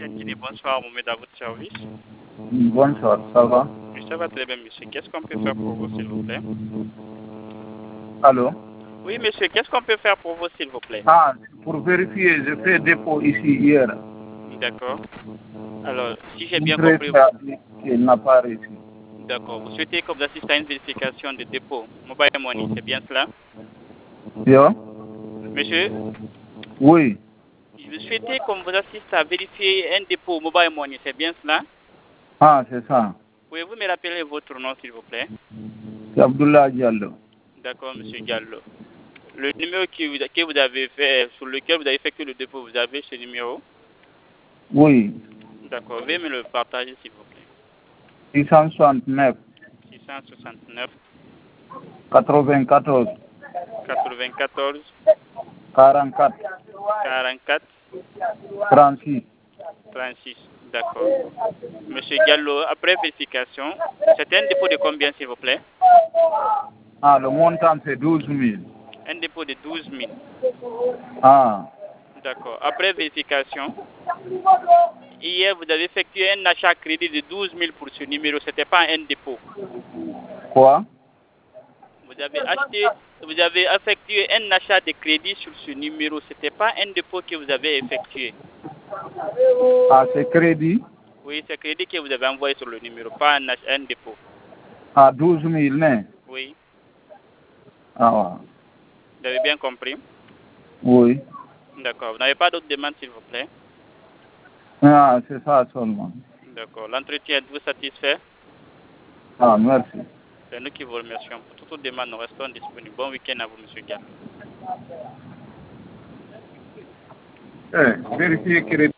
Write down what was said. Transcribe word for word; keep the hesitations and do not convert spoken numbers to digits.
Tientini, bonsoir, Mohamed, à votre service. Bonsoir, ça va? Oui, ça va très bien, monsieur. Qu'est-ce qu'on peut faire pour vous, s'il vous plaît? Allô? Oui, monsieur, qu'est-ce qu'on peut faire pour vous, s'il vous plaît? Ah, pour vérifier, je fais dépôt ici hier. D'accord. Alors, si j'ai Une bien traite compris, qui n'a pas réussi. d'accord. Vous souhaitez que vous assistez à une vérification de dépôt Mobile Money, c'est bien cela? Yo? Monsieur, Oui, vous souhaitez qu'on vous assiste à vérifier un dépôt Mobile Money, c'est bien cela? ah, c'est ça. Pouvez-vous me rappeler votre nom, s'il vous plaît? C'est Abdullah Diallo. D'accord, monsieur Gallo. Le numéro que vous, que vous avez fait, sur lequel vous avez effectué le dépôt, vous avez ce numéro? Oui, D'accord, veuillez me le partager, s'il vous plaît. six cent soixante-neuf, six cent soixante-neuf, quatre-vingt-quatorze, quatre-vingt-quatorze, quarante-quatre, quarante-quatre, trente-six. trente-six. D'accord. Monsieur Gallo, après vérification, c'est un dépôt de combien, s'il vous plaît? Ah, le montant c'est douze mille. Un dépôt de douze mille. Ah, D'accord. Après vérification, hier, vous avez effectué un achat à crédit de douze mille pour ce numéro. Ce n'était pas un dépôt. quoi? Vous avez acheté, vous avez effectué un achat de crédit sur ce numéro. Ce n'était pas un dépôt que vous avez effectué. Ah, c'est crédit? Oui, c'est crédit que vous avez envoyé sur le numéro, pas un, ach- un dépôt. Ah, douze mille, non? Oui, Ah, ouais. vous avez bien compris? Oui. D'accord. Vous n'avez pas d'autres demandes, s'il vous plaît? Ah, c'est ça seulement. D'accord. L'entretien, êtes-vous satisfait? Ah, merci. C'est nous qui vous remercions. Pour toute autre demande, nous restons disponibles. Bon week-end à vous, monsieur Gallo. Eh, vérifiez crédit.